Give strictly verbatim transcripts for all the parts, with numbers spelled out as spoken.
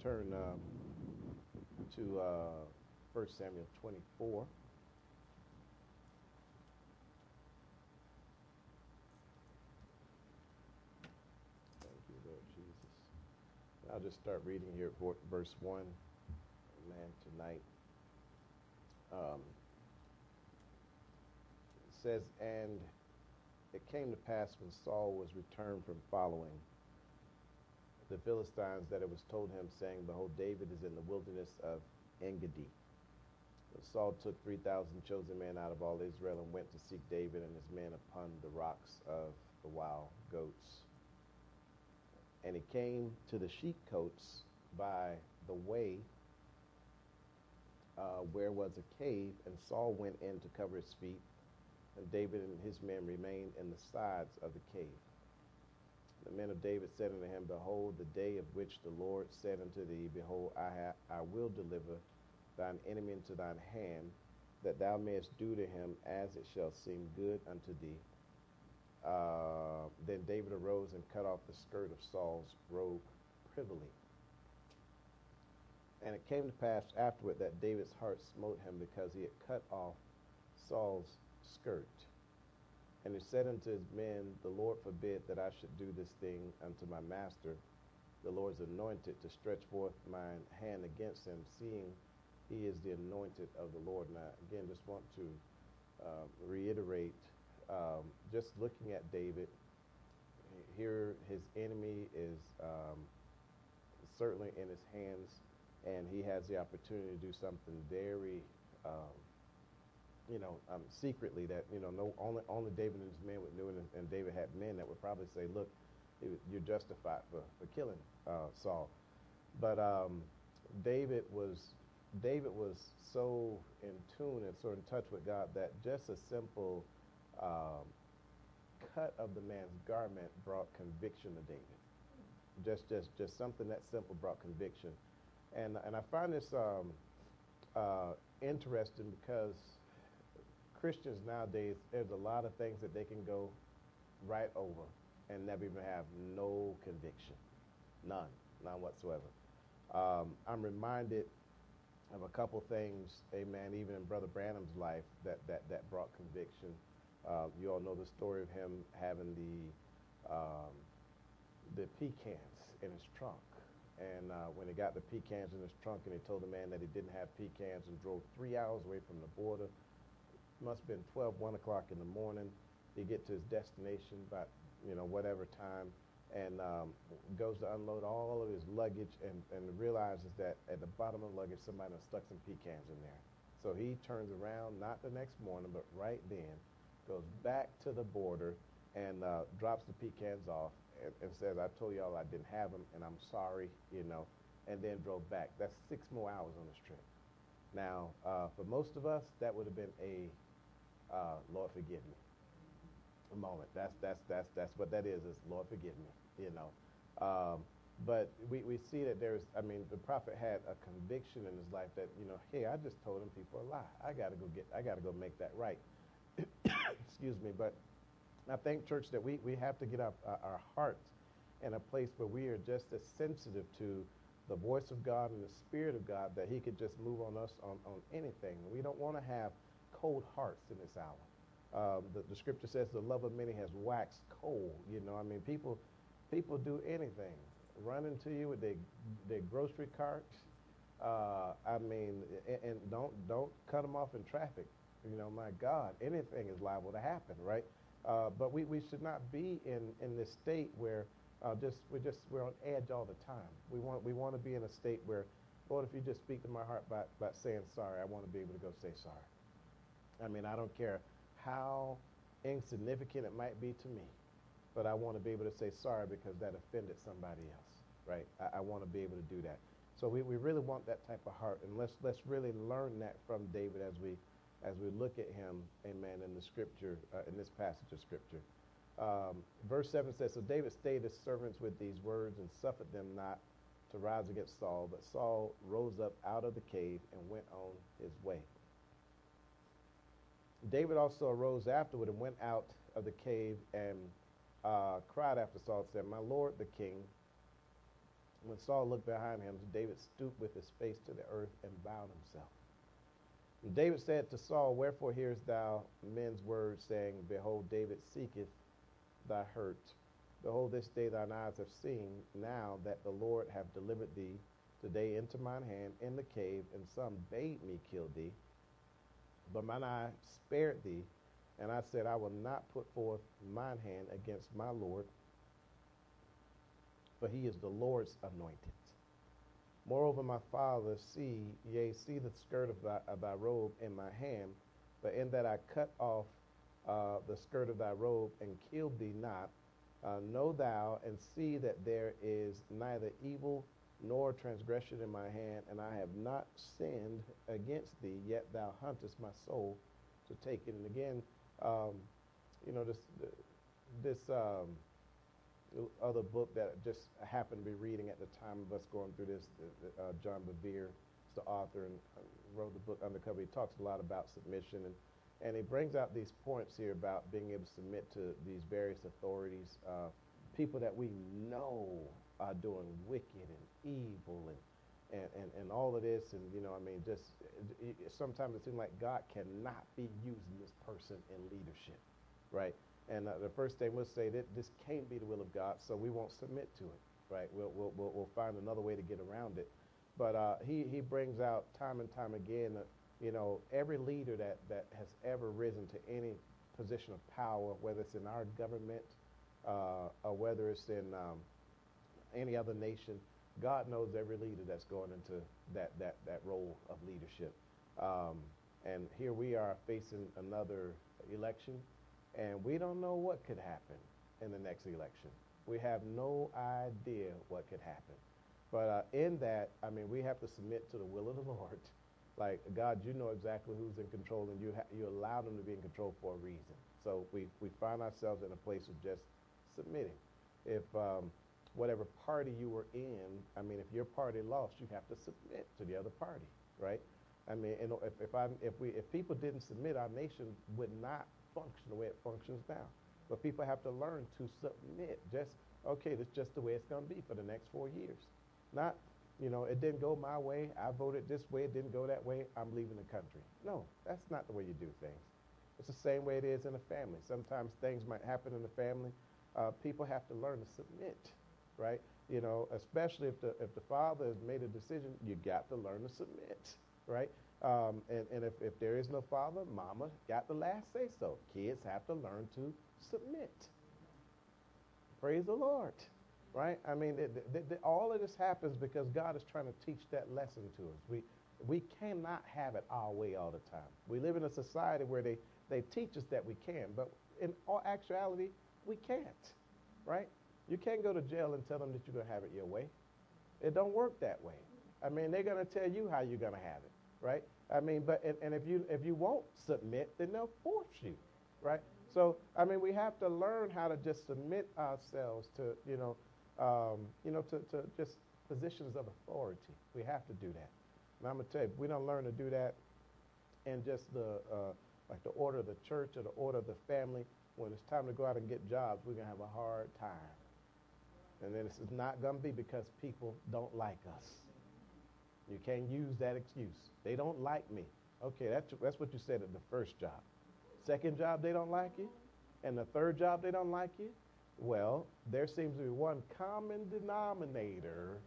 turn um, to uh, First Samuel twenty-four. Thank you, Lord Jesus. I'll just start reading here at verse one. Man, tonight. Um, it says, and it came to pass when Saul was returned from following the Philistines that it was told him, saying, behold, David is in the wilderness of Engedi. But Saul took three thousand chosen men out of all Israel and went to seek David and his men upon the rocks of the wild goats. And he came to the sheepcotes by the way uh, where was a cave, and Saul went in to cover his feet, and David and his men remained in the sides of the cave. The men of David said unto him, behold, the day of which the Lord said unto thee, behold, I, ha- I will deliver thine enemy into thine hand, that thou mayest do to him as it shall seem good unto thee. Uh, then David arose and cut off the skirt of Saul's robe privily. And it came to pass afterward that David's heart smote him, because he had cut off Saul's skirt. And he said unto his men, the Lord forbid that I should do this thing unto my master, the Lord's anointed, to stretch forth mine hand against him, seeing he is the anointed of the Lord. And I, again, just want to uh, reiterate, um, just looking at David, here his enemy is um, certainly in his hands, and he has the opportunity to do something very um, you know, um, secretly that, you know, no, only only David and his men would do it, and, and David had men that would probably say, look, you're justified for, for killing uh, Saul. But um, David was David was so in tune and so in touch with God that just a simple um, cut of the man's garment brought conviction to David. Just just just something that simple brought conviction. And, and I find this um, uh, interesting because Christians nowadays, there's a lot of things that they can go right over and never even have no conviction. None. None whatsoever. Um, I'm reminded of a couple things, amen, even in Brother Branham's life that, that, that brought conviction. Uh, you all know the story of him having the um, the pecans in his trunk. And uh, when he got the pecans in his trunk and he told the man that he didn't have pecans and drove three hours away from the border, must have been twelve, one o'clock in the morning. He get to his destination about, you know, whatever time, and um, goes to unload all of his luggage and, and realizes that at the bottom of the luggage, somebody has stuck some pecans in there. So he turns around, not the next morning, but right then, goes back to the border and uh, drops the pecans off and, and says, I told y'all I didn't have them, and I'm sorry, you know, and then drove back. That's six more hours on this trip. Now, uh, for most of us, that would have been a Uh, Lord, forgive me. A moment. That's that's that's that's what that is. Is Lord, forgive me. You know, um, but we, we see that there's. I mean, the prophet had a conviction in his life that, you know, hey, I just told them people a lie. I got to go get. I got to go make that right. Excuse me, but I think, church, that we we have to get our our hearts in a place where we are just as sensitive to the voice of God and the Spirit of God that He could just move on us on on anything. We don't want to have cold hearts in this hour. Um, the, the scripture says the love of many has waxed cold. You know, I mean, people people do anything. Run into you with their their grocery carts. Uh, I mean, and, and don't don't cut them off in traffic. You know, my God, anything is liable to happen, right? Uh, but we, we should not be in, in this state where uh, just we're just we're on edge all the time. We want we want to be in a state where, Lord, if you just speak to my heart by, by saying sorry, I want to be able to go say sorry. I mean, I don't care how insignificant it might be to me, but I want to be able to say sorry because that offended somebody else, right? I, I want to be able to do that. So we, we really want that type of heart, and let's let's really learn that from David as we as we look at him, amen, in the scripture, uh, in this passage of scripture. Um, verse seven says, so David stayed his servants with these words and suffered them not to rise against Saul, but Saul rose up out of the cave and went on his way. David also arose afterward and went out of the cave and uh, cried after Saul, said, my lord the king. When Saul looked behind him, David stooped with his face to the earth and bowed himself. And David said to Saul, wherefore hearest thou men's words, saying, behold, David seeketh thy hurt. Behold, this day thine eyes have seen, now that the Lord hath delivered thee today into mine hand in the cave, and some bade me kill thee. But mine eye spared thee, and I said, I will not put forth mine hand against my Lord, for he is the Lord's anointed. Moreover, my father, see, yea, see the skirt of thy, of thy robe in my hand, but in that I cut off uh, the skirt of thy robe and killed thee not, uh, know thou and see that there is neither evil nor transgression in my hand, and I have not sinned against thee, yet thou huntest my soul to take it. And again, um, you know, this, this um, other book that just happened to be reading at the time of us going through this, uh, John Bevere is the author and wrote the book Undercover. He talks a lot about submission, and, and he brings out these points here about being able to submit to these various authorities, uh, people that we know are doing wicked and evil and, and, and, and all of this. And, you know, I mean, just it, it, sometimes it seems like God cannot be using this person in leadership, right? And uh, the first thing we'll say that this can't be the will of God, so we won't submit to it, right? We'll, we'll, we'll, we'll find another way to get around it. But uh, he, he brings out time and time again, uh, you know, every leader that, that has ever risen to any position of power, whether it's in our government uh, or whether it's in um, any other nation, God knows every leader that's going into that, that, that role of leadership. Um, and here we are facing another election, and we don't know what could happen in the next election. We have no idea what could happen. But uh, in that, I mean, we have to submit to the will of the Lord. Like, God, you know exactly who's in control, and you ha- you allow them to be in control for a reason. So we, we find ourselves in a place of just submitting. If um, whatever party you were in, I mean, if your party lost, you have to submit to the other party, right? I mean, you know, if if, I, if we if people didn't submit, our nation would not function the way it functions now. But people have to learn to submit. Just, okay, that's just the way it's going to be for the next four years. Not, you know, it didn't go my way. I voted this way. It didn't go that way. I'm leaving the country. No, that's not the way you do things. It's the same way it is in a family. Sometimes things might happen in the family. Uh, people have to learn to submit, right? You know, especially if the if the father has made a decision, you got to learn to submit, right? Um, and and if, if there is no father, mama got the last say so. Kids have to learn to submit. Praise the Lord, right? I mean, it, it, it, all of this happens because God is trying to teach that lesson to us. We we cannot have it our way all the time. We live in a society where they, they teach us that we can, but in all actuality, we can't, right? You can't go to jail and tell them that you're going to have it your way. It don't work that way. I mean, they're going to tell you how you're going to have it, right? I mean, but and, and if you if you won't submit, then they'll force you, right? So, I mean, we have to learn how to just submit ourselves to, you know, um, you know, to, to just positions of authority. We have to do that. And I'm going to tell you, if we don't learn to do that in just the, uh, like the order of the church or the order of the family, when it's time to go out and get jobs, we're going to have a hard time. And then this is not going to be because people don't like us. You can't use that excuse. They don't like me. Okay, that's, that's what you said at the first job. Second job, they don't like you. And the third job, they don't like you. Well, there seems to be one common denominator,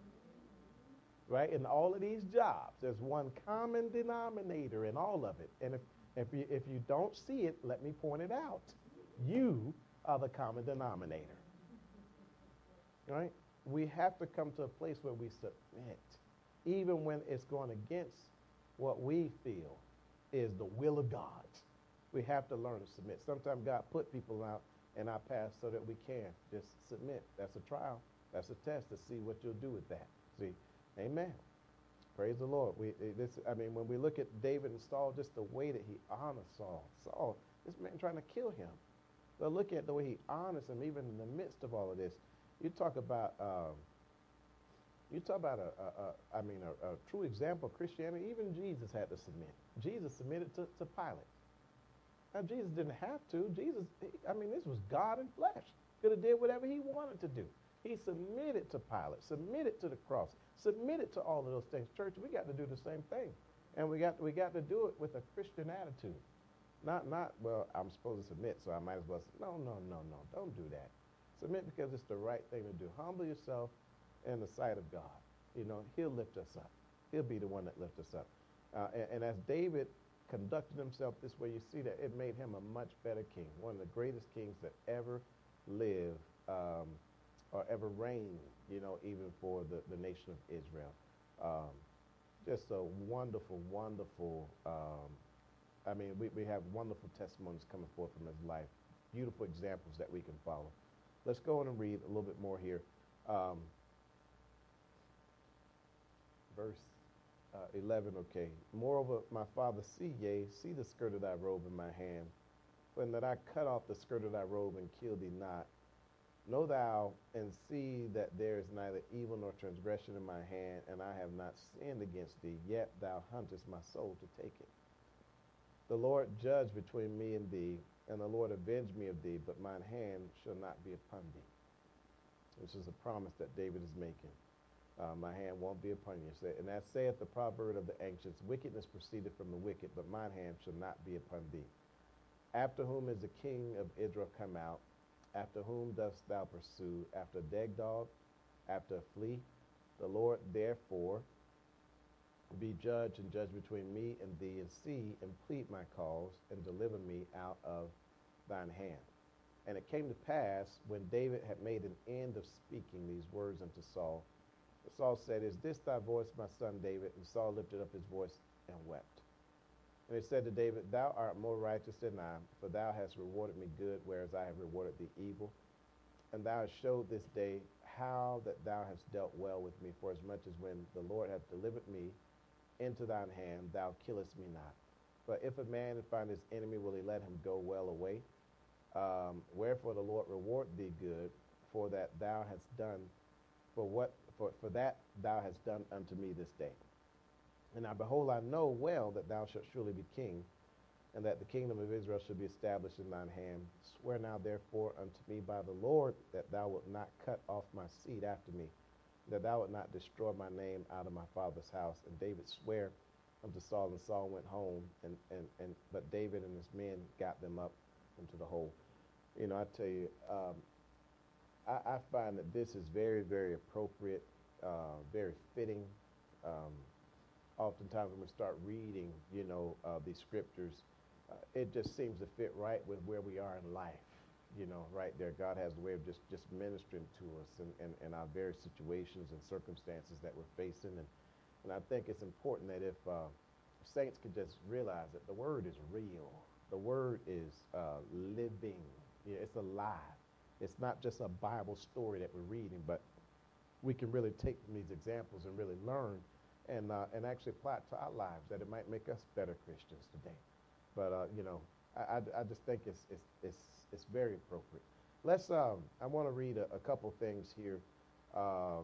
right? In all of these jobs, there's one common denominator in all of it. And if, if, you, if you don't see it, let me point it out. You are the common denominator, right? We have to come to a place where we submit, even when it's going against what we feel is the will of God. We have to learn to submit. Sometimes God put people out in our path so that we can just submit. That's a trial. That's a test to see what you'll do with that. See, amen. Praise the Lord. We this. I mean, when we look at David and Saul, just the way that he honored Saul. Saul, this man trying to kill him. But look at the way he honors him, even in the midst of all of this. You talk about, um, you talk about a, a, a I mean, a, a true example of Christianity. Even Jesus had to submit. Jesus submitted to, to Pilate. Now, Jesus didn't have to. Jesus, he, I mean, this was God in flesh. Could have did whatever he wanted to do. He submitted to Pilate, submitted to the cross, submitted to all of those things. Church, we got to do the same thing. And we got we got to do it with a Christian attitude. Not, not well, I'm supposed to submit, so I might as well say, no, no, no, no, don't do that. Submit because it's the right thing to do. Humble yourself in the sight of God. You know, he'll lift us up. He'll be the one that lifts us up. Uh, and, and as David conducted himself this way, you see that it made him a much better king, one of the greatest kings that ever lived um, or ever reigned, you know, even for the, the nation of Israel. Um, just a wonderful, wonderful um, I mean, we, we have wonderful testimonies coming forth from his life, beautiful examples that we can follow. Let's go on and read a little bit more here. Um, verse uh, eleven, okay. Moreover, my father, see, yea, see the skirt of thy robe in my hand, when that I cut off the skirt of thy robe and kill thee not. Know thou and see that there is neither evil nor transgression in my hand, and I have not sinned against thee, yet thou huntest my soul to take it. The Lord judge between me and thee, and the Lord avenge me of thee, but mine hand shall not be upon thee. This is a promise that David is making. Uh, my hand won't be upon you. And as saith the proverb of the ancients, wickedness proceedeth from the wicked, but mine hand shall not be upon thee. After whom is the king of Israel come out? After whom dost thou pursue? After a dead dog? After a flea? The Lord therefore be judge and judge between me and thee, and see and plead my cause, and deliver me out of thine hand. And it came to pass, when David had made an end of speaking these words unto Saul, that Saul said, Is this thy voice, my son David? And Saul lifted up his voice and wept. And he said to David, Thou art more righteous than I, for thou hast rewarded me good, whereas I have rewarded thee evil. And thou hast showed this day how that thou hast dealt well with me, for as much as when the Lord hath delivered me into thine hand, thou killest me not. But if a man find his enemy, will he let him go well away? Um, wherefore the Lord reward thee good, for that thou hast done, for what, for, for that thou hast done unto me this day. And now behold, I know well that thou shalt surely be king, and that the kingdom of Israel shall be established in thine hand. Swear now therefore unto me by the Lord that thou wilt not cut off my seed after me, that thou wilt not destroy my name out of my father's house. And David sware unto Saul, and Saul went home, and, and, and but David and his men got them up into the hole. You know, I tell you, um, I, I find that this is very, very appropriate, uh, very fitting. Um, oftentimes when we start reading, you know, uh, these scriptures, uh, it just seems to fit right with where we are in life. You know, right there, God has a way of just, just ministering to us and, and, and our various situations and circumstances that we're facing. And, and I think it's important that if uh, saints could just realize that the word is real. The word is uh, living. Yeah, it's alive. It's not just a Bible story that we're reading, but we can really take from these examples and really learn and uh, and actually apply it to our lives, that it might make us better Christians today. But, uh, you know, I, I, I just think it's, it's, it's, it's very appropriate. Let's, um, I want to read a, a couple things here. Um,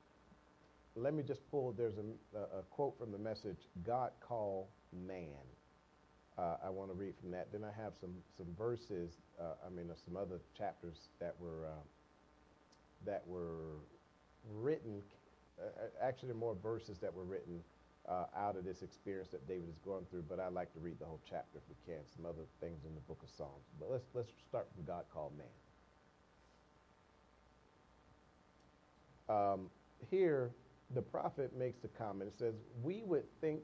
let me just pull, there's a, a quote from the message, God Call Man. Uh, I want to read from that. Then I have some, some verses, uh, I mean, uh, some other chapters that were, uh, that were written, uh, actually more verses that were written Uh, out of this experience that David is going through, but I'd like to read the whole chapter if we can, some other things in the book of Psalms. But let's let's start from God Called Man. Um, here, the prophet makes the comment. It says, we would think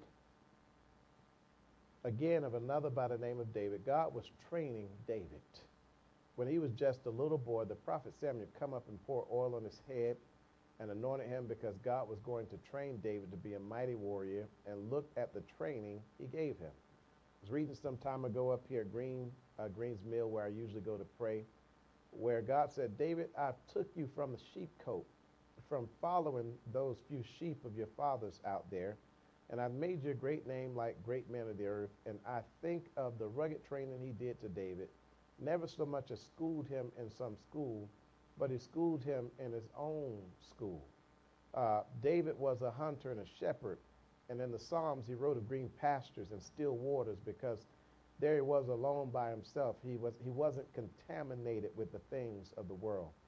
again of another by the name of David. God was training David. When he was just a little boy, the prophet Samuel come up and pour oil on his head and anointed him, because God was going to train David to be a mighty warrior. And look at the training he gave him. I was reading some time ago up here at Green, uh, Greens Mill, where I usually go to pray, where God said, David, I took you from the sheepcote, from following those few sheep of your fathers out there, and I've made you a great name like great men of the earth. And I think of the rugged training he did to David, never so much as schooled him in some school, but he schooled him in his own school. Uh, David was a hunter and a shepherd, and in the Psalms he wrote of green pastures and still waters, because there he was alone by himself. He was he wasn't contaminated with the things of the world.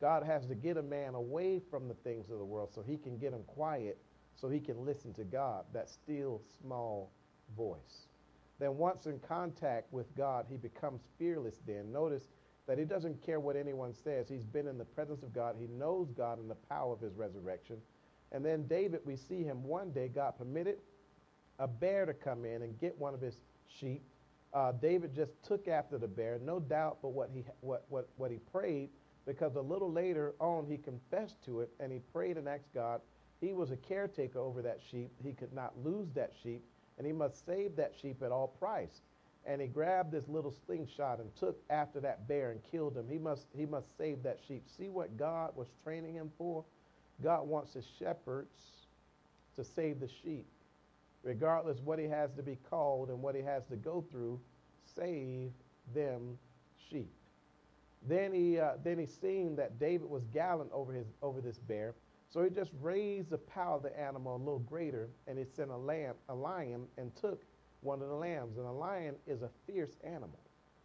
God has to get a man away from the things of the world so he can get him quiet, so he can listen to God, that still small voice. Then once in contact with God, he becomes fearless then. Notice that he doesn't care what anyone says. He's been in the presence of God. He knows God and the power of his resurrection. And then David, we see him one day, God permitted a bear to come in and get one of his sheep. Uh, David just took after the bear, no doubt, but what he what what what he prayed, because a little later on he confessed to it and he prayed and asked God. He was a caretaker over that sheep. He could not lose that sheep, and he must save that sheep at all price. And he grabbed this little slingshot and took after that bear and killed him. He must he must save that sheep. See what God was training him for? God wants his shepherds to save the sheep. Regardless what he has to be called and what he has to go through, save them sheep. Then he uh, then he seen that David was gallant over his over this bear, so he just raised the power of the animal a little greater, and he sent a lamb, a lion, and took one of the lambs. And a lion is a fierce animal.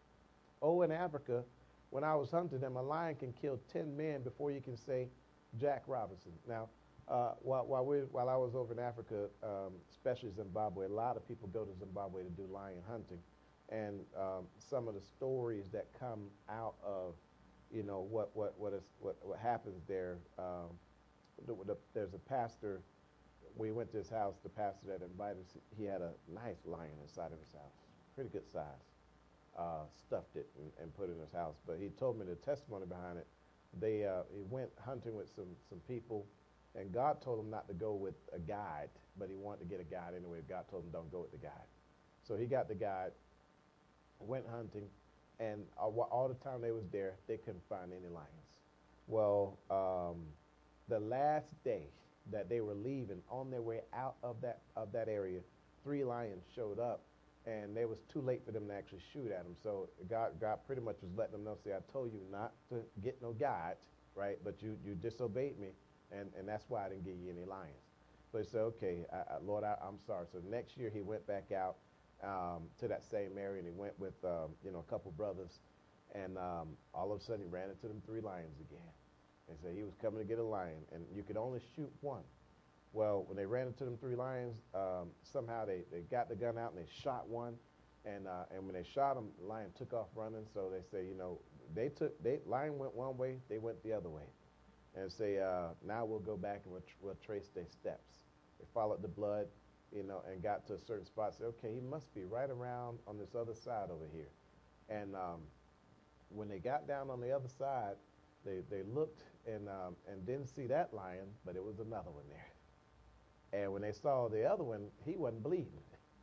Oh, in Africa, when I was hunting them, a lion can kill ten men before you can say Jack Robinson. Now, Uh, while while, we, while I was over in Africa, um, especially Zimbabwe, a lot of people go to Zimbabwe to do lion hunting, and um, some of the stories that come out of, you know, what what what is what what happens there. Um, the, the, there's a pastor. We went to his house. The pastor that invited us, he had a nice lion inside of his house, pretty good size. Uh, stuffed it and, and put it in his house. But he told me the testimony behind it. They uh, he went hunting with some some people. And God told him not to go with a guide, but he wanted to get a guide anyway. God told him don't go with the guide. So he got the guide, went hunting, and all the time they was there, they couldn't find any lions. Well, um, the last day that they were leaving, on their way out of that of that area, three lions showed up, and it was too late for them to actually shoot at them. So God, God pretty much was letting them know, say, I told you not to get no guide, right? But you you disobeyed me. And, and that's why I didn't give you any lions. So he said, okay, I, I, Lord, I, I'm sorry. So next year he went back out um, to that same area, and he went with, um, you know, a couple brothers. And um, all of a sudden he ran into them three lions again. And said he was coming to get a lion, and you could only shoot one. Well, when they ran into them three lions, um, somehow they, they got the gun out and they shot one. And uh, and when they shot him, the lion took off running. So they say, you know, they took, they lion went one way, they went the other way. And say, uh, now we'll go back and we'll, tr- we'll trace their steps. They followed the blood, you know, and got to a certain spot. Say, okay, he must be right around on this other side over here. And um, when they got down on the other side, they, they looked and um, and didn't see that lion, but it was another one there. And when they saw the other one, he wasn't bleeding.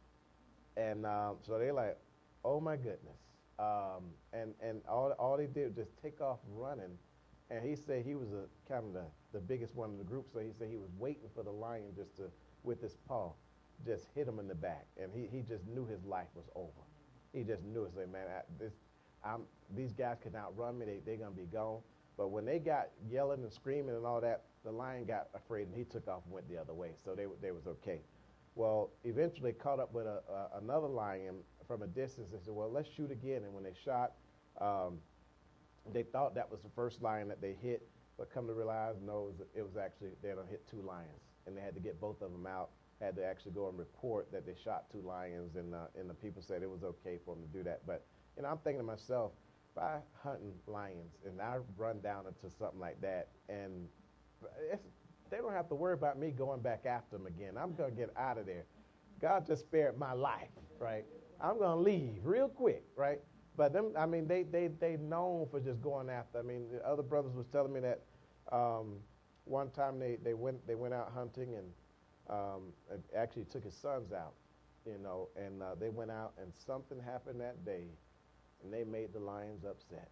And um, so they're like, oh my goodness. Um, and and all all they did was just take off running. And he said he was a kind of the, the biggest one in the group, so he said he was waiting for the lion just to, with his paw, just hit him in the back. And he, he just knew his life was over. He just knew it. Say, man, I, this, I'm, these guys can outrun me. They, they're going to be gone. But when they got yelling and screaming and all that, the lion got afraid, and he took off and went the other way. So they, they was okay. Well, eventually caught up with a, a, another lion from a distance and said, well, let's shoot again. And when they shot, um, they thought that was the first lion that they hit, but come to realize, no, it was, it was actually, they had hit two lions, and they had to get both of them out, had to actually go and report that they shot two lions, and, uh, and the people said it was okay for them to do that. But, you know, I'm thinking to myself, if I hunting lions and I run down into something like that, and it's, they don't have to worry about me going back after them again. I'm going to get out of there. God just spared my life, right? I'm going to leave real quick, right? But them, I mean, they they they known for just going after. I mean, the other brothers was telling me that um, one time they, they went they went out hunting and um, actually took his sons out, you know, and uh, they went out and something happened that day, and they made the lions upset.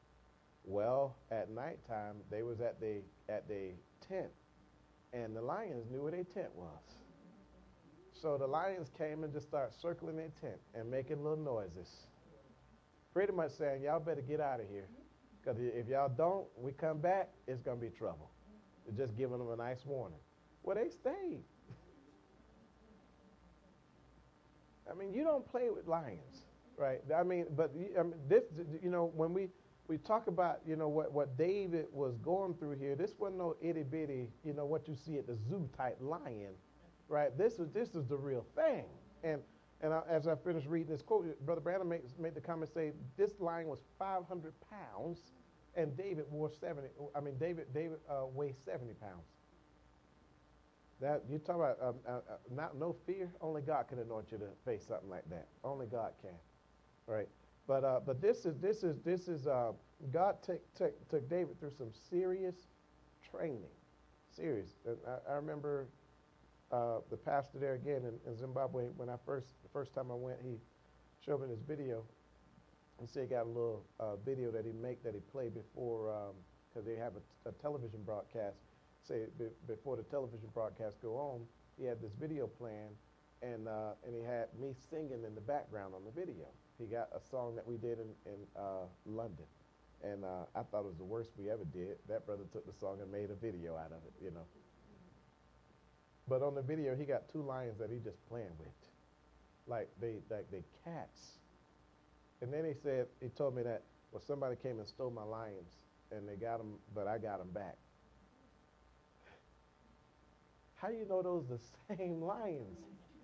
Well, at nighttime they was at the at the tent, and the lions knew where their tent was. So the lions came and just started circling their tent and making little noises, pretty much saying, y'all better get out of here, because if y'all don't, we come back, it's going to be trouble. They're just giving them a nice warning. Well, they stayed. I mean, you don't play with lions, right? I mean, but I mean, this, you know, when we we talk about, you know, what, what David was going through here. This wasn't no itty bitty, you know, what you see at the zoo type lion, right? This is this is the real thing. And and I, as I finished reading this quote, Brother Branham made, made the comment say this lion was five hundred pounds, and David wore seventy. I mean, David David uh, weighed seventy pounds. That you talk about um, uh, uh, not no fear. Only God can anoint you to face something like that. Only God can, right? But uh, but this is this is this is uh, God took took took David through some serious training, serious. And I, I remember uh, the pastor there again in, in Zimbabwe when I first the first time I went, he showed me this video. He said he got a little uh, video that he make that he played before because um, they have a, a television broadcast. Say be, before the television broadcast go on, he had this video playing, and uh, and he had me singing in the background on the video. He got a song that we did in, in uh, London, and uh, I thought it was the worst we ever did. That brother took the song and made a video out of it, you know. But on the video, he got two lions that he just playing with, like they like they cats. And then he said, he told me that, well, somebody came and stole my lions, and they got them, but I got them back. How do you know those are the same lions?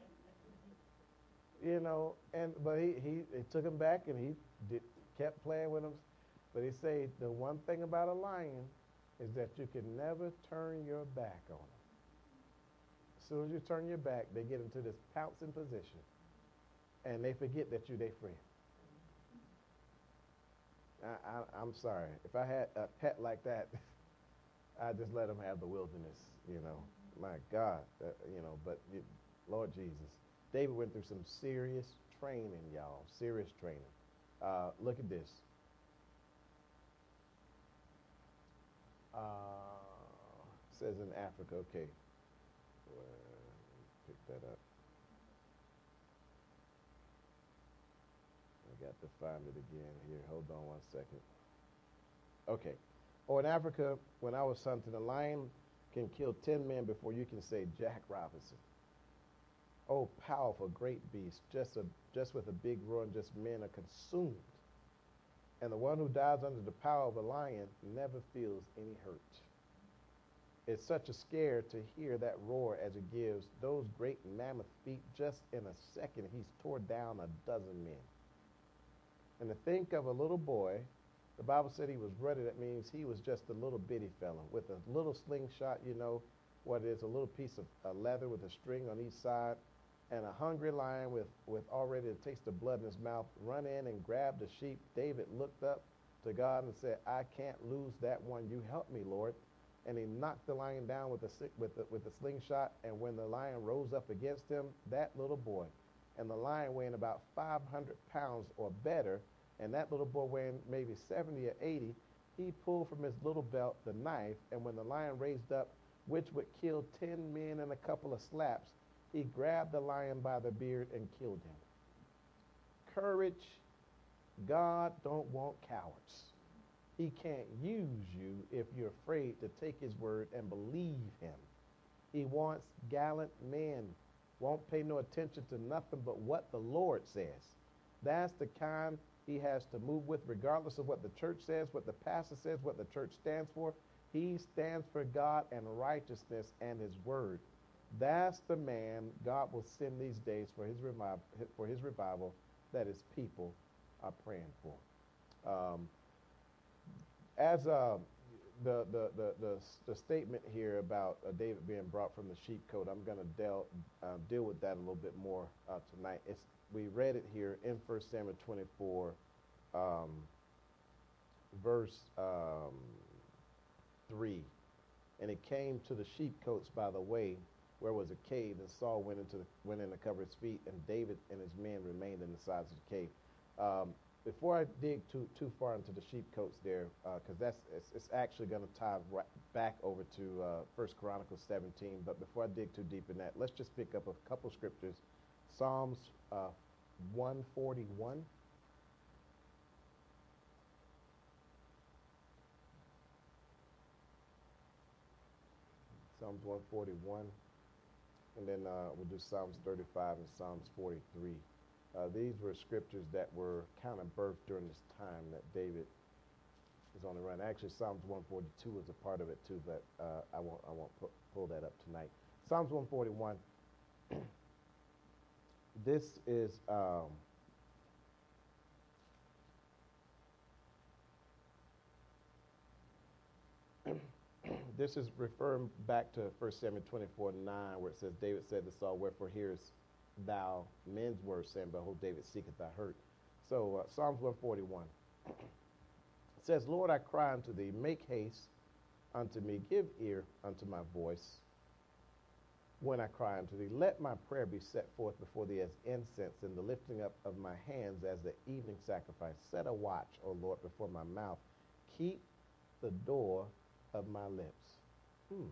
You know, and but he, he, he took them back, and he did, kept playing with them. But he said the one thing about a lion is that you can never turn your back on them. As soon as you turn your back, they get into this pouncing position, and they forget that you're their friend. I, I, I'm sorry. If I had a pet like that, I'd just let them have the wilderness, you know. My God, uh, you know, but it, Lord Jesus. David went through some serious training, y'all, serious training. Uh, look at this. Uh, says in Africa, okay. Pick that up. I got to find it again here. Hold on one second. Okay. Oh, in Africa, when I was hunting, a lion can kill ten men before you can say Jack Robinson. Oh, powerful, great beast, just a just with a big roar, and just men are consumed. And the one who dies under the power of a lion never feels any hurt. It's such a scare to hear that roar as it gives those great mammoth feet. Just in a second, he's tore down a dozen men. And to think of a little boy, the Bible said he was ruddy. That means he was just a little bitty fella with a little slingshot, you know, what it is, a little piece of uh, leather with a string on each side, and a hungry lion with, with already a taste of blood in his mouth run in and grab the sheep. David looked up to God and said, I can't lose that one. You help me, Lord. And he knocked the lion down with the, with the, with the slingshot, and when the lion rose up against him, that little boy, and the lion weighing about five hundred pounds or better, and that little boy weighing maybe seventy or eighty, he pulled from his little belt the knife, and when the lion raised up, which would kill ten men in a couple of slaps, he grabbed the lion by the beard and killed him. Courage. God don't want cowards. He can't use you if you're afraid to take his word and believe him. He wants gallant men, won't pay no attention to nothing but what the Lord says. That's the kind he has to move with, regardless of what the church says, what the pastor says, what the church stands for. He stands for God and righteousness and his word. That's the man God will send these days for his revival, for his revival that his people are praying for. Um, as uh, the, the, the, the, the statement here about uh, David being brought from the sheepcote, I'm going to deal, uh, deal with that a little bit more uh, tonight. It's, we read it here in First Samuel twenty-four, um, verse um, three. And it came to the sheepcotes by the way, where was a cave, and Saul went into the, went in to cover his feet, and David and his men remained in the sides of the cave. Um, before I dig too too far into the sheepcoats there, because uh, that's it's, it's actually going to tie right back over to uh, First Chronicles seventeen. But before I dig too deep in that, let's just pick up a couple scriptures. Psalms uh, one forty-one. Psalms one forty-one. And then uh, we'll do Psalms thirty-five and Psalms forty-three. Uh, these were scriptures that were kind of birthed during this time that David on the run. Actually, Psalms one forty-two is a part of it too, but uh, I won't I won't pu- pull that up tonight. Psalms one forty-one. This is um, this is referring back to First Samuel twenty-four nine, where it says, David said to Saul, "Wherefore hearest thou men's words, saying, Behold, David seeketh thy hurt." So uh, Psalms one forty-one. It says, "Lord, I cry unto thee, make haste unto me, give ear unto my voice when I cry unto thee. Let my prayer be set forth before thee as incense, and the lifting up of my hands as the evening sacrifice. Set a watch, O Lord, before my mouth. Keep the door of my lips." Hmm.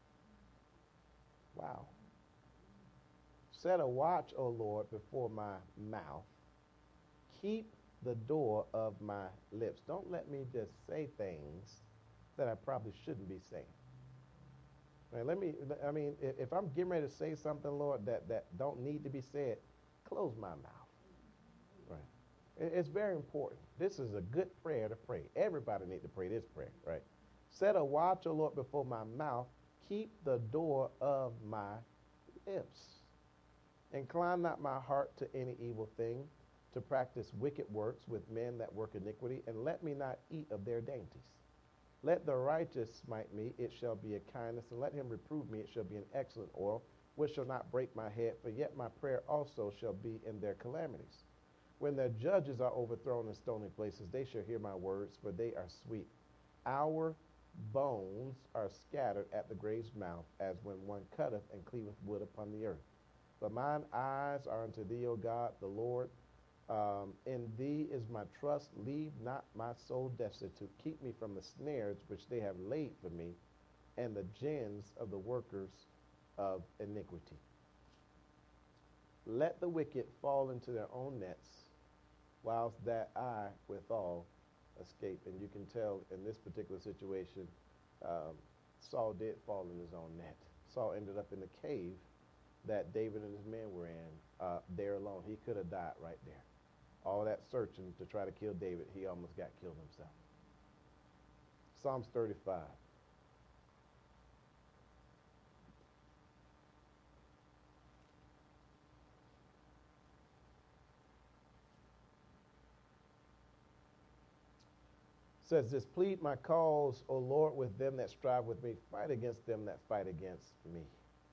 Wow. Set a watch, O Lord, before my mouth. Keep the door of my lips. Don't let me just say things that I probably shouldn't be saying. Right, let me, I mean, if I'm getting ready to say something, Lord, that, that don't need to be said, close my mouth. Right. It's very important. This is a good prayer to pray. Everybody needs to pray this prayer, right? Set a watch, O Lord, before my mouth. Keep the door of my lips. Incline not my heart to any evil thing, to practice wicked works with men that work iniquity, and let me not eat of their dainties. Let the righteous smite me, it shall be a kindness, and let him reprove me, it shall be an excellent oil, which shall not break my head, for yet my prayer also shall be in their calamities. When their judges are overthrown in stony places, they shall hear my words, for they are sweet. Our bones are scattered at the grave's mouth, as when one cutteth and cleaveth wood upon the earth. But mine eyes are unto thee, O God, the Lord. Um, in thee is my trust. Leave not my soul destitute. Keep me from the snares which they have laid for me, and the gins of the workers of iniquity. Let the wicked fall into their own nets, whilst that I withal escape. And you can tell in this particular situation, um, Saul did fall in his own net. Saul ended up in the cave that David and his men were in, uh, there alone. He could have died right there. All that searching to try to kill David, he almost got killed himself. Psalms thirty-five. Says this, "Plead my cause, O Lord, with them that strive with me. Fight against them that fight against me.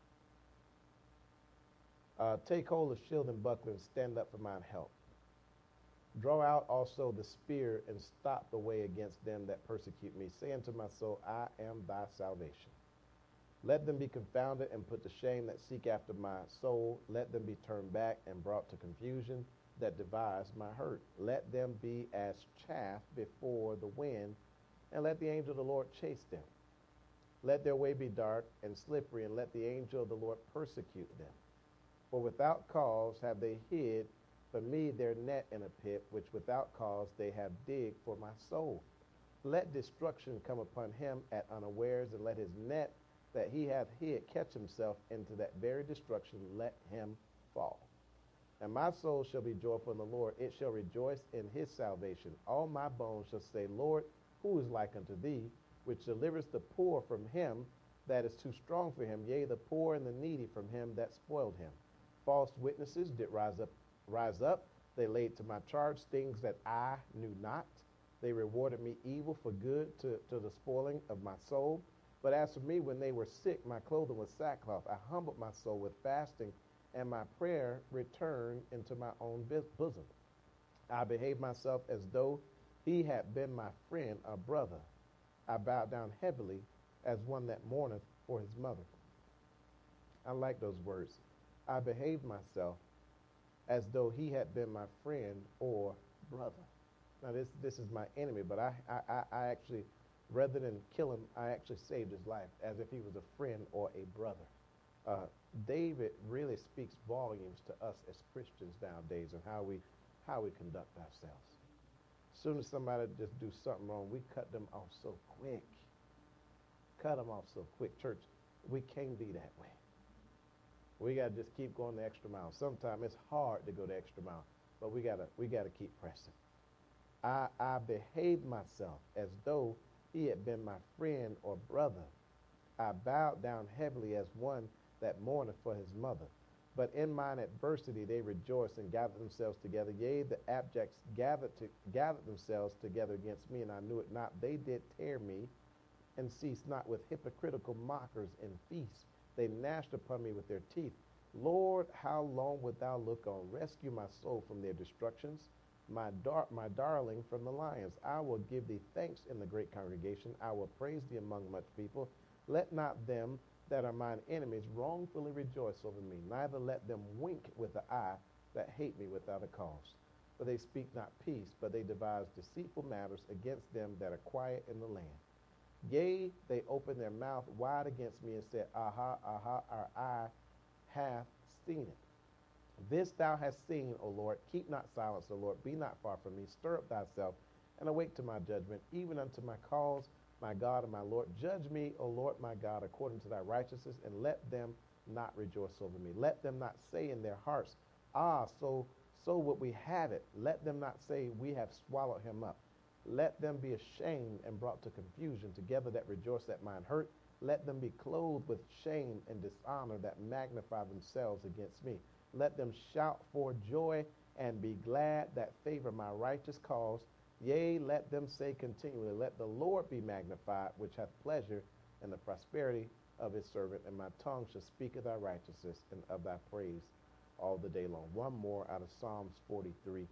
Uh, take hold of shield and buckler and stand up for mine help. Draw out also the spear and stop the way against them that persecute me. Say unto my soul, I am thy salvation. Let them be confounded and put to shame that seek after my soul. Let them be turned back and brought to confusion that devise my hurt. Let them be as chaff before the wind, and let the angel of the Lord chase them. Let their way be dark and slippery, and let the angel of the Lord persecute them. For without cause have they hid for me their net in a pit, which without cause they have digged for my soul. Let destruction come upon him at unawares, and let his net that he hath hid catch himself into that very destruction. Let him fall. And my soul shall be joyful in the Lord. It shall rejoice in his salvation. All my bones shall say, Lord, who is like unto thee, which delivers the poor from him that is too strong for him, yea, the poor and the needy from him that spoiled him. False witnesses did rise up, rise up. They laid to my charge things that I knew not. They rewarded me evil for good to, to the spoiling of my soul. But as for me, when they were sick, my clothing was sackcloth. I humbled my soul with fasting, and my prayer returned into my own bosom. I behaved myself as though he had been my friend or brother. I bowed down heavily as one that mourneth for his mother. I like those words. I behaved myself as though he had been my friend or brother. Now this this is my enemy, but I I, I actually, rather than kill him, I actually saved his life as if he was a friend or a brother. Uh, David really speaks volumes to us as Christians nowadays and how we how we conduct ourselves. As soon as somebody just do something wrong, we cut them off so quick. Cut them off so quick. Church, we can't be that way. We got to just keep going the extra mile. Sometimes it's hard to go the extra mile, but we got to we got to keep pressing. I, I behaved myself as though he had been my friend or brother. I bowed down heavily as one that mourneth for his mother. But in mine adversity they rejoiced and gathered themselves together. Yea, the abjects gathered, to, gathered themselves together against me, and I knew it not. They did tear me and ceased not with hypocritical mockers in feasts. They gnashed upon me with their teeth. Lord, how long wilt thou look on? Rescue my soul from their destructions, my, dar- my darling from the lions. I will give thee thanks in the great congregation. I will praise thee among much people. Let not them that are mine enemies wrongfully rejoice over me, neither let them wink with the eye that hate me without a cause. For they speak not peace, but they devise deceitful matters against them that are quiet in the land. Yea, they opened their mouth wide against me and said, Aha, aha, our eye hath seen it. This thou hast seen, O Lord. Keep not silence, O Lord. Be not far from me. Stir up thyself and awake to my judgment, even unto my cause, my God and my Lord. Judge me, O Lord my God, according to thy righteousness, and let them not rejoice over me. Let them not say in their hearts, Ah, so so would we have it. Let them not say, We have swallowed him up. Let them be ashamed and brought to confusion, together that rejoice at mine hurt. Let them be clothed with shame and dishonor that magnify themselves against me. Let them shout for joy and be glad that favor my righteous cause. Yea, let them say continually, Let the Lord be magnified, which hath pleasure in the prosperity of his servant, and my tongue shall speak of thy righteousness and of thy praise all the day long. One more out of Psalms forty-three.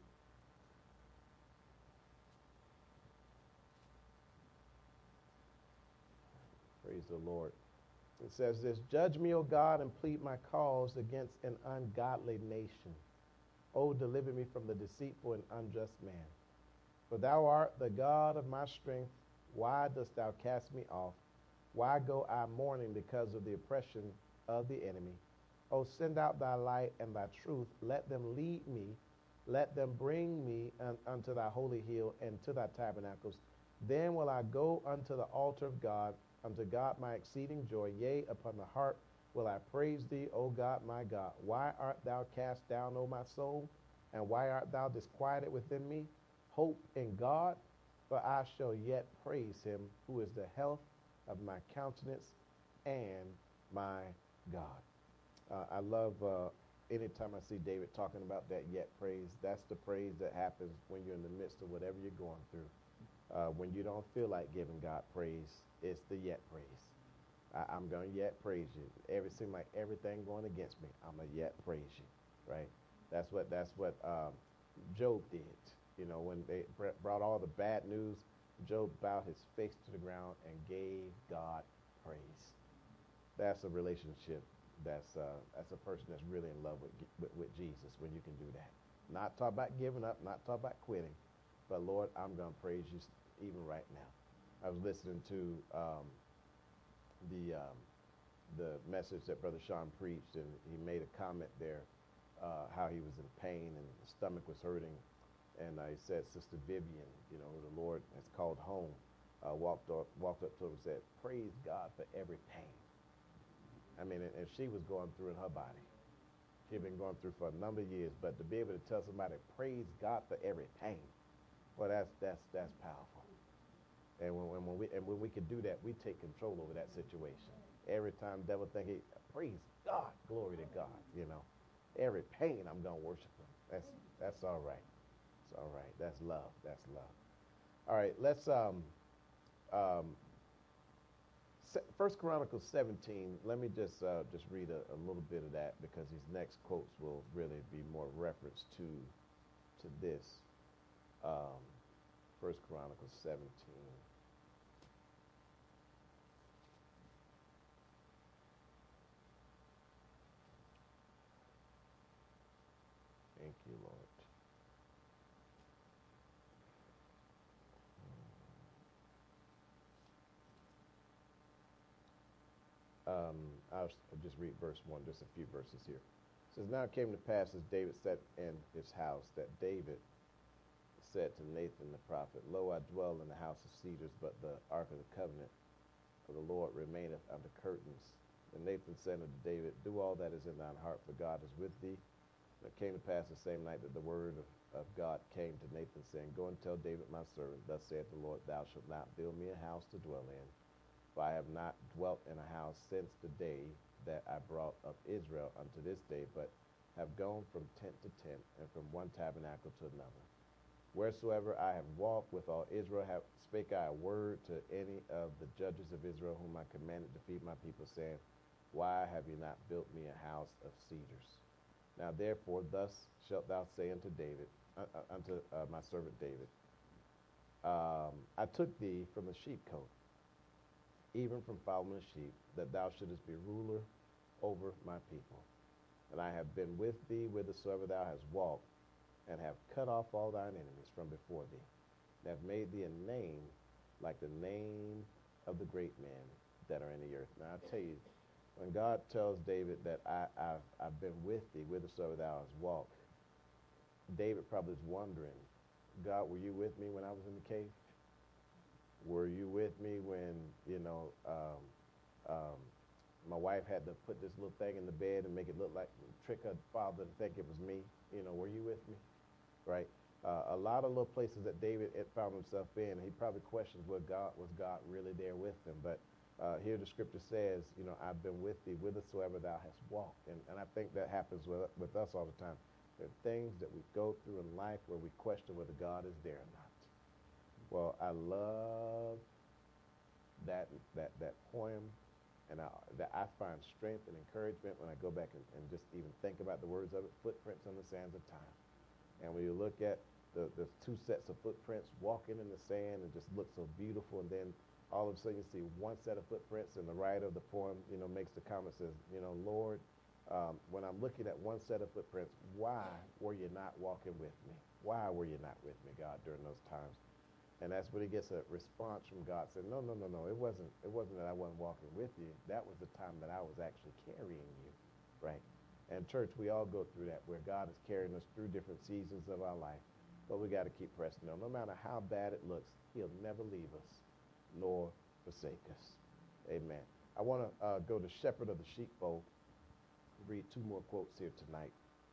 Praise the Lord. It says this, Judge me, O God, and plead my cause against an ungodly nation. O deliver me from the deceitful and unjust man. For thou art the God of my strength. Why dost thou cast me off? Why go I mourning because of the oppression of the enemy? O send out thy light and thy truth. Let them lead me. Let them bring me un- unto thy holy hill and to thy tabernacles. Then will I go unto the altar of God, unto God my exceeding joy. Yea, upon the harp will I praise thee, O God my God. Why art thou cast down, O my soul? And why art thou disquieted within me? Hope in God, for I shall yet praise him, who is the health of my countenance and my God. Uh, I love uh, anytime I see David talking about that yet praise. That's the praise that happens when you're in the midst of whatever you're going through. Uh, when you don't feel like giving God praise, it's the yet praise. I, I'm going to yet praise you. Every seem like everything going against me, I'm going to yet praise you, right? That's what that's what um, Job did. You know, when they brought all the bad news, Job bowed his face to the ground and gave God praise. That's a relationship. That's uh, that's a person that's really in love with, with with Jesus when you can do that. Not talk about giving up, not talk about quitting, but Lord, I'm going to praise you even right now. I was listening to um, the um, the message that Brother Sean preached, and he made a comment there uh, how he was in pain and his stomach was hurting. And uh, he said, Sister Vivian, you know, who the Lord has called home, uh, walked up, walked up to him and said, praise God for every pain. I mean, and, and she was going through in her body. She had been going through for a number of years, but to be able to tell somebody, praise God for every pain, well, that's that's that's powerful. And when, when, when we and when we can do that, we take control over that situation. Every time the devil think, he, praise God, glory to God, you know. Every pain, I'm gonna worship him. That's that's all right. It's all right. That's love. That's love. All right, let's um um First Chronicles seventeen. Let me just uh, just read a, a little bit of that because these next quotes will really be more reference to to this. Um, First Chronicles seventeen. Thank you, Lord. Um, I'll just read verse one, just a few verses here. It says, Now it came to pass as David sat in his house that David said to Nathan the prophet, Lo, I dwell in the house of cedars, but the ark of the covenant of the Lord remaineth under curtains. And Nathan said unto David, Do all that is in thine heart, for God is with thee. And it came to pass the same night that the word of of God came to Nathan, saying, Go and tell David my servant, Thus saith the Lord, Thou shalt not build me a house to dwell in, for I have not dwelt in a house since the day that I brought up Israel unto this day, but have gone from tent to tent, and from one tabernacle to another. Wheresoever I have walked with all Israel, have spake I a word to any of the judges of Israel, whom I commanded to feed my people, saying, Why have you not built me a house of cedars? Now therefore, thus shalt thou say unto David, uh, uh, unto uh, my servant David, um, I took thee from the sheepcote, even from following the sheep, that thou shouldest be ruler over my people. And I have been with thee whithersoever thou hast walked, and have cut off all thine enemies from before thee, and have made thee a name like the name of the great men that are in the earth. Now I tell you, when God tells David that I, I've, I've been with thee whithersoever thou hast walked, David probably is wondering, God, were you with me when I was in the cave? Were you with me when, you know, um, um, my wife had to put this little thing in the bed and make it look like, trick her father to think it was me? You know, were you with me? Right? Uh, a lot of little places that David had found himself in, he probably questions, well, God, was God really there with him? But uh, here the scripture says, you know, I've been with thee whithersoever thou hast walked. And, and I think that happens with, with us all the time. There are things that we go through in life where we question whether God is there or not. Well, I love that that that poem, and I, that I find strength and encouragement when I go back and, and just even think about the words of it, footprints on the sands of time. And when you look at the, the two sets of footprints walking in the sand, it just looks so beautiful, and then all of a sudden you see one set of footprints, and the writer of the poem, you know, makes the comment, says, you know, Lord, um, when I'm looking at one set of footprints, why were you not walking with me? Why were you not with me, God, during those times? And that's when he gets a response from God saying, no, no, no, no, it wasn't, it wasn't that I wasn't walking with you. That was the time that I was actually carrying you, right? And church, we all go through that, where God is carrying us through different seasons of our life. But we got to keep pressing on. No matter how bad it looks, he'll never leave us nor forsake us. Amen. I want to uh, go to Shepherd of the Sheepfold, read two more quotes here tonight.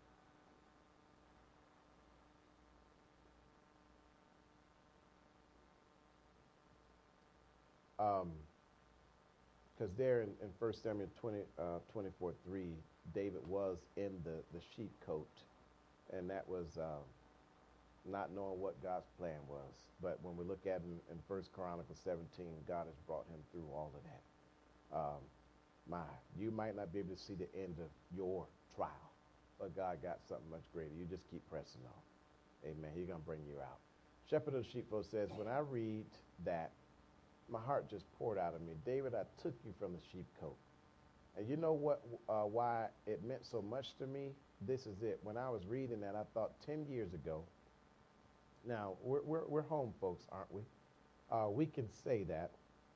Um, because there in, in First Samuel twenty, uh, twenty-four three, David was in the, the sheepcote, and that was uh, not knowing what God's plan was. But when we look at it in, in First Chronicles seventeen, God has brought him through all of that. Um, my, you might not be able to see the end of your trial, but God got something much greater. You just keep pressing on. Amen. He's going to bring you out. Shepherd of the Sheepfold says, when I read that, my heart just poured out of me. David, I took you from the sheepcote. And you know what? Uh, why it meant so much to me? This is it. When I was reading that, I thought ten years ago. Now we're we're, we're home folks, aren't we? Uh, we can say that.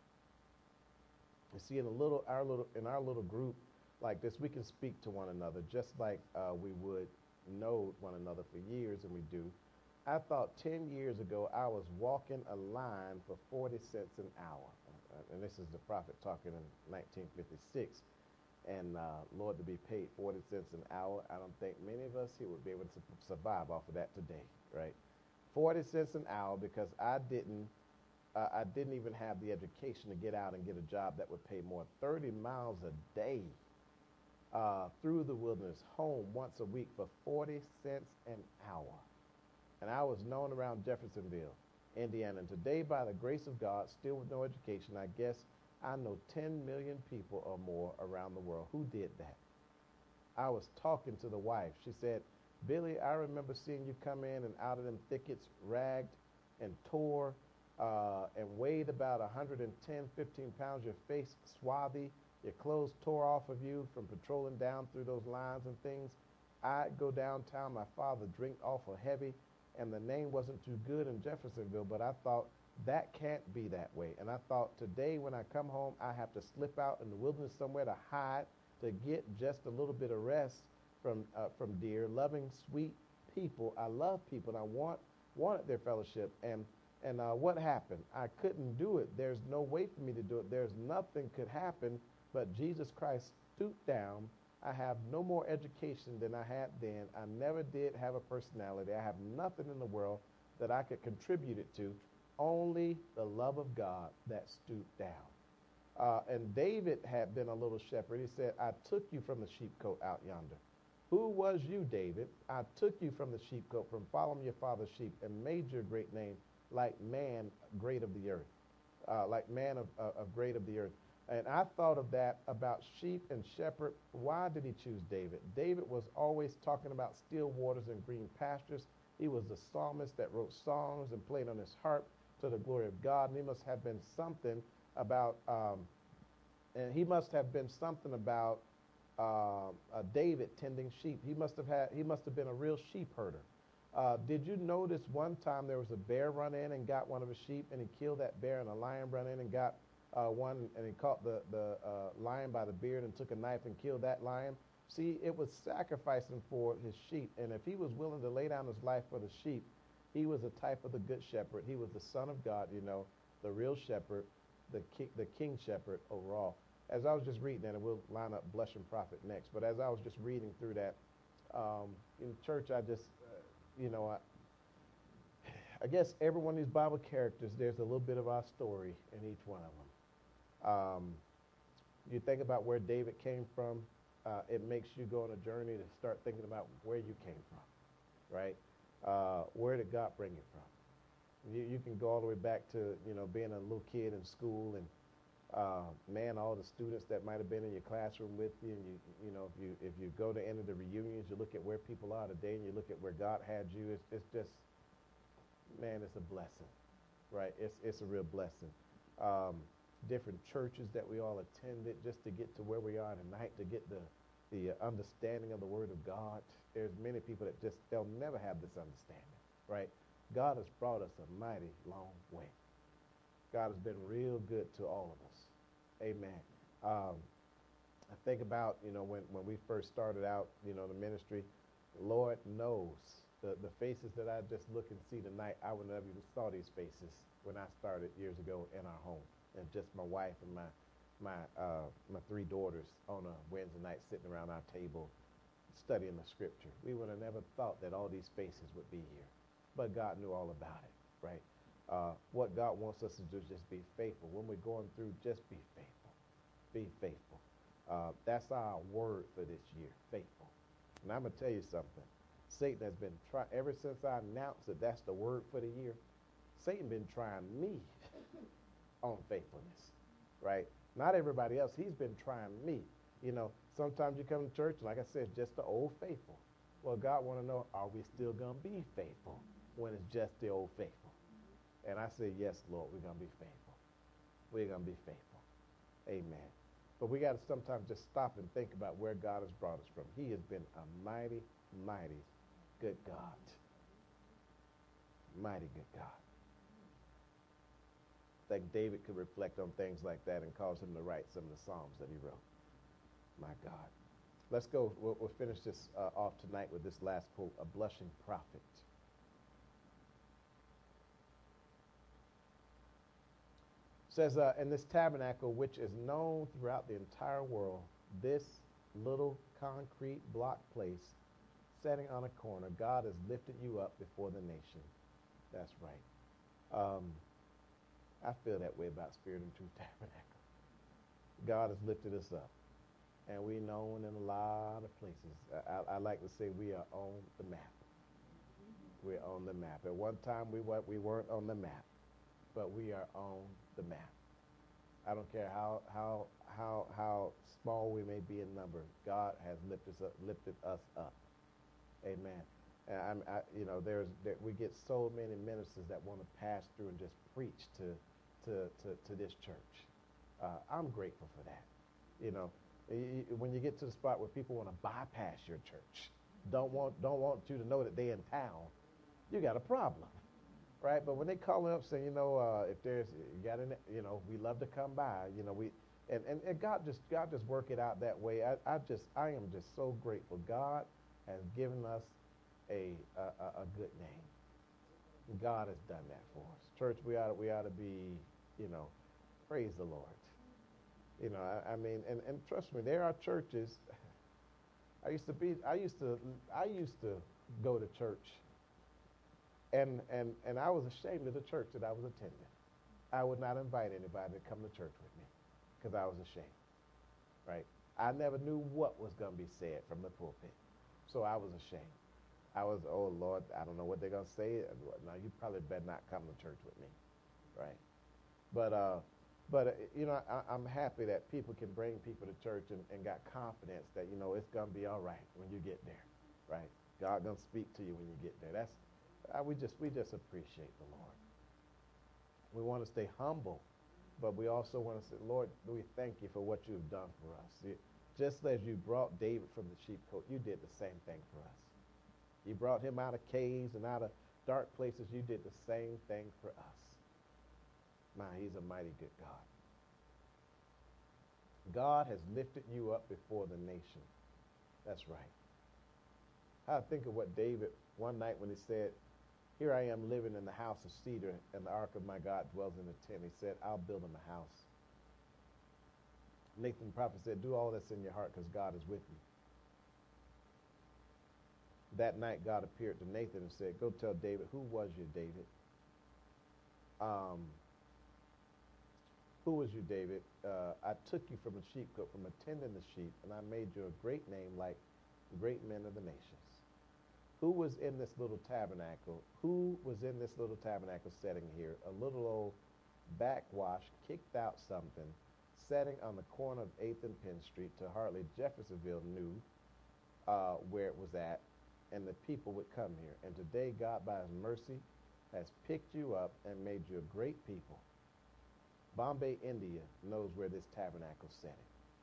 You see, in a little our little in our little group like this, we can speak to one another just like uh, we would know one another for years, and we do. I thought ten years ago I was walking a line for forty cents an hour. Uh, and this is the prophet talking in nineteen fifty-six. And uh, Lord, to be paid forty cents an hour, I don't think many of us here would be able to su- survive off of that today, right? forty cents an hour, because I didn't, uh, I didn't even have the education to get out and get a job that would pay more. thirty miles a day uh, through the wilderness, home once a week for forty cents an hour. And I was known around Jeffersonville, Indiana. And today, by the grace of God, still with no education, I guess I know ten million people or more around the world who did that. I was talking to the wife. She said, Billy, I remember seeing you come in and out of them thickets, ragged and tore, uh, and weighed about one hundred ten, fifteen pounds, your face swarthy, your clothes tore off of you from patrolling down through those lines and things. I'd go downtown, my father drink awful heavy, and the name wasn't too good in Jeffersonville, but I thought, that can't be that way. And I thought, today when I come home, I have to slip out in the wilderness somewhere to hide, to get just a little bit of rest from uh, from dear, loving, sweet people. I love people, and I want wanted their fellowship. And and uh, what happened? I couldn't do it. There's no way for me to do it. There's nothing could happen, but Jesus Christ stooped down I have no more education than I had then. I never did have a personality. I have nothing in the world that I could contribute it to, only the love of God that stooped down. Uh, and David had been a little shepherd. He said, I took you from the sheepcote out yonder. Who was you, David? I took you from the sheepcote, from following your father's sheep, and made your great name like man great of the earth, uh, like man of, uh, of great of the earth. And I thought of that about sheep and shepherd. Why did he choose David? David was always talking about still waters and green pastures. He was the psalmist that wrote songs and played on his harp to the glory of God. And he must have been something about, um, and he must have been something about uh, uh, David tending sheep. He must have had, he must have been a real sheep herder. Uh, did you notice one time there was a bear run in and got one of his sheep, and he killed that bear, and a lion run in and got uh, one, and he caught the, the uh, lion by the beard and took a knife and killed that lion? See, it was sacrificing for his sheep, and if he was willing to lay down his life for the sheep, he was a type of the good shepherd. He was the son of God, you know, the real shepherd, the king, the king shepherd overall. As I was just reading that, and we'll line up Blushing Prophet next, but as I was just reading through that, um, in church, I just, uh, you know, I, I guess every one of these Bible characters, there's a little bit of our story in each one of them. Um, you think about where David came from, uh, it makes you go on a journey to start thinking about where you came from, right? Uh, where did God bring you from? You, you can go all the way back to, you know, being a little kid in school, and uh, man, all the students that might have been in your classroom with you, and you, you know, if you if you go to any of the reunions, you look at where people are today, and you look at where God had you. It's, it's just, man, it's a blessing, right? It's it's a real blessing. Um, different churches that we all attended just to get to where we are tonight, to get the the uh, understanding of the Word of God. There's many people that just, they'll never have this understanding, right? God has brought us a mighty long way. God has been real good to all of us. Amen. Um, I think about, you know, when, when we first started out, you know, the ministry, Lord knows the, the faces that I just look and see tonight, I would never even saw these faces when I started years ago in our home. And just my wife and my my uh, my three daughters on a Wednesday night sitting around our table studying the scripture. We would have never thought that all these faces would be here. But God knew all about it, right? Uh, what God wants us to do is just be faithful. When we're going through, just be faithful. Be faithful. Uh, that's our word for this year, faithful. And I'm going to tell you something. Satan has been trying, ever since I announced that that's the word for the year, Satan been trying me on faithfulness, right? Not everybody else. He's been trying me. You know, sometimes you come to church, like I said, just the old faithful. Well, God want to know, are we still going to be faithful when it's just the old faithful? And I say, yes, Lord, we're going to be faithful. We're going to be faithful. Amen. But we got to sometimes just stop and think about where God has brought us from. He has been a mighty, mighty good God. Mighty good God. I think David could reflect on things like that and cause him to write some of the Psalms that he wrote. My God. Let's go. We'll, we'll finish this uh, off tonight with this last quote, a blushing prophet. Says, uh, in this tabernacle, which is known throughout the entire world, this little concrete block place, setting on a corner, God has lifted you up before the nation. That's right. Um, I feel that way about Spirit and Truth Tabernacle. God has lifted us up. And we're known in a lot of places. I, I like to say we are on the map. We're on the map. At one time, we, we weren't on the map, but we are on the map. I don't care how how how how small we may be in number. God has lifted us up. Lifted us up. Amen. And I'm, I, you know, there's there, we get so many ministers that want to pass through and just preach to to to, to this church. Uh, I'm grateful for that. You know, y- y- when you get to the spot where people want to bypass your church, don't want don't want you to know that they're in town, you got a problem. Right, but when they call up saying, you know, uh, if there's, you got any, you know, we love to come by, you know, we, and, and, and God just, God just work it out that way. I, I just, I am just so grateful. God has given us a, a, a good name. God has done that for us. Church, we ought to, we ought to be, you know, praise the Lord. You know, I, I mean, and, and trust me, there are churches I used to be, I used to, I used to go to church, and and and I was ashamed of the church that I was attending. I would not invite anybody to come to church with me because I was ashamed. Right? I never knew what was going to be said from the pulpit, so I was ashamed. I was, oh Lord, I don't know what they're going to say. Now you probably better not come to church with me, right? But uh, but uh, you know, I, I'm happy that people can bring people to church and, and got confidence that you know it's gonna be all right when you get there, right? God gonna speak to you when you get there. That's uh, we just we just appreciate the Lord. We want to stay humble, but we also want to say, Lord, we thank you for what you've done for us. You, just as you brought David from the sheepcote, you did the same thing for us. You brought him out of caves and out of dark places. You did the same thing for us. My, he's a mighty good God. God has lifted you up before the nation. That's right. I think of what David, one night when he said, here I am living in the house of cedar, and the ark of my God dwells in a tent. He said, I'll build him a house. Nathan the prophet said, do all this in your heart because God is with you. That night, God appeared to Nathan and said, go tell David, who was you, David? Um, who was you, David? Uh, I took you from a sheepcote, from attending the sheep, and I made you a great name like the great men of the nations. Who was in this little tabernacle? Who was in this little tabernacle setting here? A little old backwash, kicked out something, setting on the corner of eighth and Penn Street to hardly Jeffersonville knew uh, where it was at, and the people would come here. And today, God, by his mercy, has picked you up and made you a great people. Bombay, India knows where this tabernacle is setting.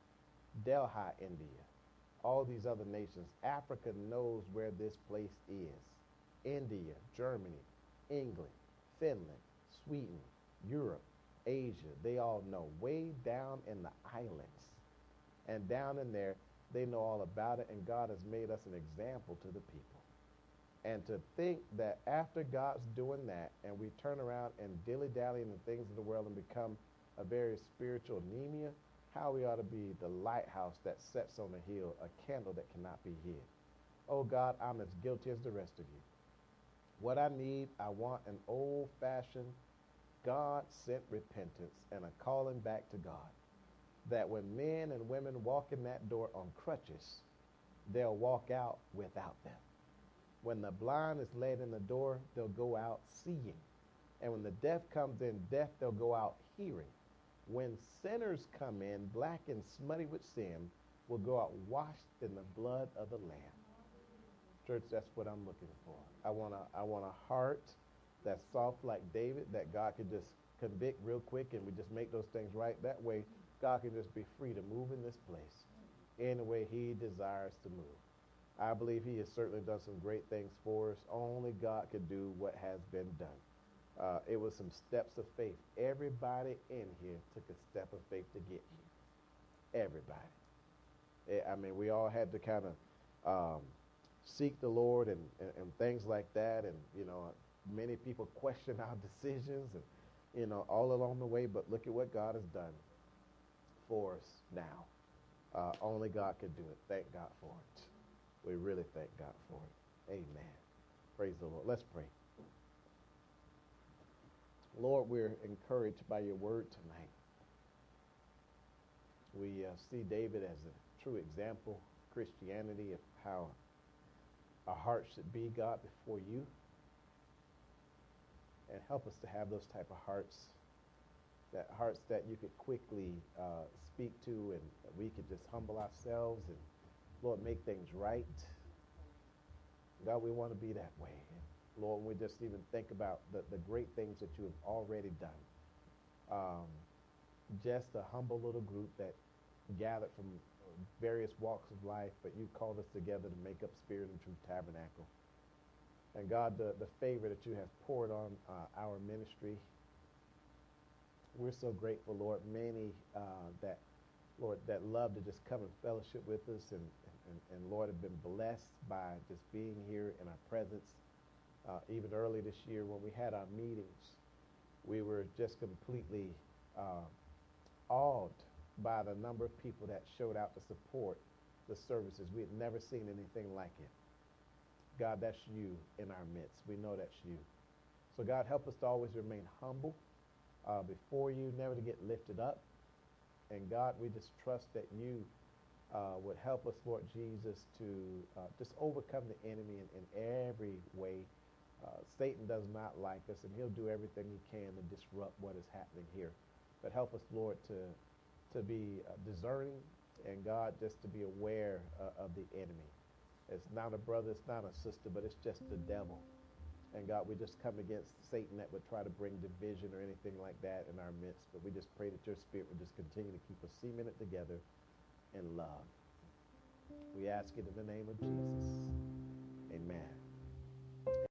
Delhi, India. All these other nations. Africa knows where this place is. India, Germany, England, Finland, Sweden, Europe, Asia. They all know. Way down in the islands. And down in there, they know all about it, and God has made us an example to the people. And to think that after God's doing that, and we turn around and dilly-dally in the things of the world and become a very spiritual anemia, how we ought to be the lighthouse that sets on a hill, a candle that cannot be hid. Oh God, I'm as guilty as the rest of you. What I need, I want an old-fashioned, God-sent repentance and a calling back to God. That when men and women walk in that door on crutches, they'll walk out without them. When the blind is led in the door, they'll go out seeing. And when the deaf comes in deaf, they'll go out hearing. When sinners come in, black and smutty with sin, will go out washed in the blood of the Lamb. Church, that's what I'm looking for. I want a, I want a heart that's soft like David, that God can just convict real quick and we just make those things right. That way, God can just be free to move in this place any way he desires to move. I believe he has certainly done some great things for us. Only God could do what has been done. Uh, it was some steps of faith. Everybody in here took a step of faith to get here. Everybody. It, I mean, we all had to kind of um, seek the Lord and, and, and things like that. And, you know, many people question our decisions and, you know, all along the way. But look at what God has done for us now. Uh, only God could do it. Thank God for it. We really thank God for it. Amen. Praise the Lord. Let's pray. Lord, we're encouraged by your word tonight. We uh, see David as a true example of Christianity, of how our hearts should be, God, before you. And help us to have those type of hearts, that hearts that you could quickly uh, speak to, and we could just humble ourselves and, Lord, make things right. God, we want to be that way. Lord, we just even think about the, the great things that you have already done. Um, just a humble little group that gathered from various walks of life, but you called us together to make up Spirit and Truth Tabernacle. And God, the, the favor that you have poured on uh, our ministry, we're so grateful, Lord. Many uh, that, Lord, that love to just come and fellowship with us, and, and, and Lord, have been blessed by just being here in our presence. Uh, even early this year when we had our meetings, we were just completely uh, awed by the number of people that showed out to support the services. We had never seen anything like it. God, that's you in our midst. We know that's you. So God, help us to always remain humble uh, before you, never to get lifted up. And God, we just trust that you uh, would help us, Lord Jesus, to uh, just overcome the enemy in, in every way. Uh, Satan does not like us, and he'll do everything he can to disrupt what is happening here. But help us, Lord, to to be uh, discerning, and God, just to be aware uh, of the enemy. It's not a brother, it's not a sister, but it's just the devil. And God, we just come against Satan that would try to bring division or anything like that in our midst. But we just pray that your spirit would just continue to keep us cemented together in love. We ask it in the name of Jesus. Amen.